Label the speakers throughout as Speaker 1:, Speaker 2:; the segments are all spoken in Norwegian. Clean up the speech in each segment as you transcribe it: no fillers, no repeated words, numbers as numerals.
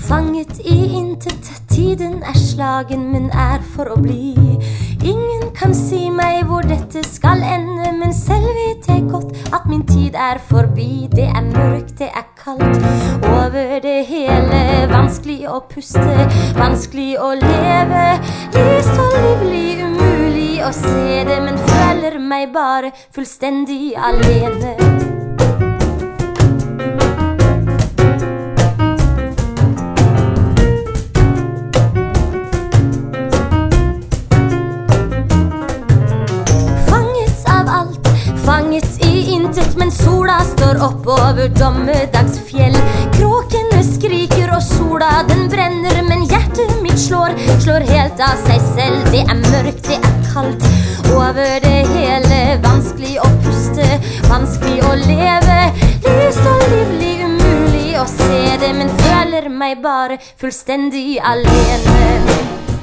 Speaker 1: Fanget i intet, tiden slagen, men for å bli. Ingen kan si meg hvor dette skal ende, men selv vet jeg godt at min tid forbi. Det mørkt, det kaldt, over det hele. Vanskelig å puste, vanskelig å leve. Lyst og livlig, umulig å se det, men føler meg bare fullstendig alene. Fanget i intet, men sola står opp over dommedagsfjell. Kråkene skriker og sola den brenner, men hjertet mitt slår helt av seg selv. Det mørkt, det kaldt, over det hele. Vanskelig å puste, vanskelig å leve. Lyst og livlig, umulig å se det, men føler meg bare fullstendig alene.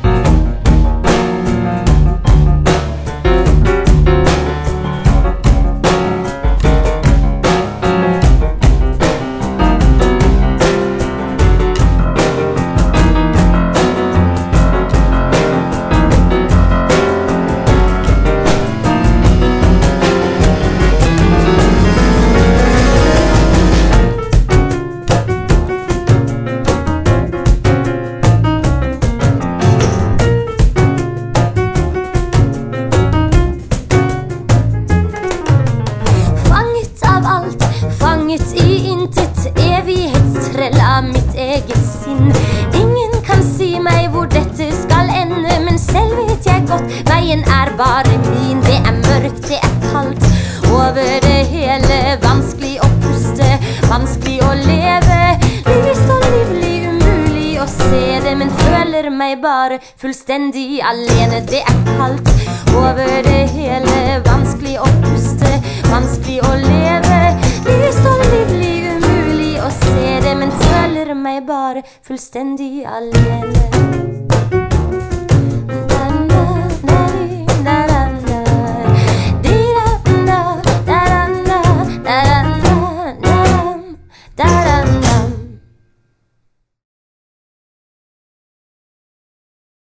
Speaker 1: Fanget i intet, evighetstrell av mitt eget sinn. Ingen kan si meg hvor dette skal ende, men selv vet jeg godt, veien bare min. Det mørkt, det kaldt, over det hele. Vanskelig å puste, vanskelig å leve. Lyst og livlig, umulig å se det, men føler meg bare fullstendig alene. Det kaldt, over det hele. Vanskelig å puste, vanskelig å leve. Lyst og livlig, umulig å se det, men føler meg bare fullstendig alene.